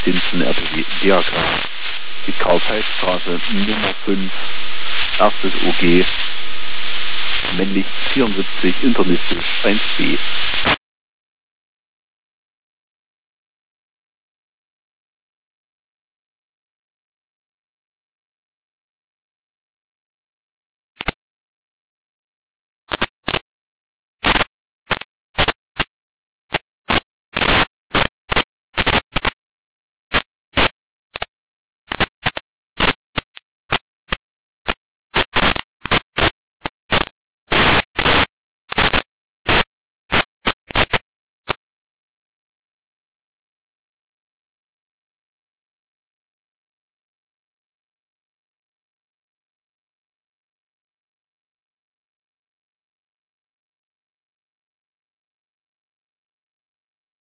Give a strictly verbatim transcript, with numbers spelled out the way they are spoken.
Sinzen R B W D R K, die Karl-Zeiss-Straße Nummer fünf, erstes O G, männlich vierundsiebzig, internistisch eins b.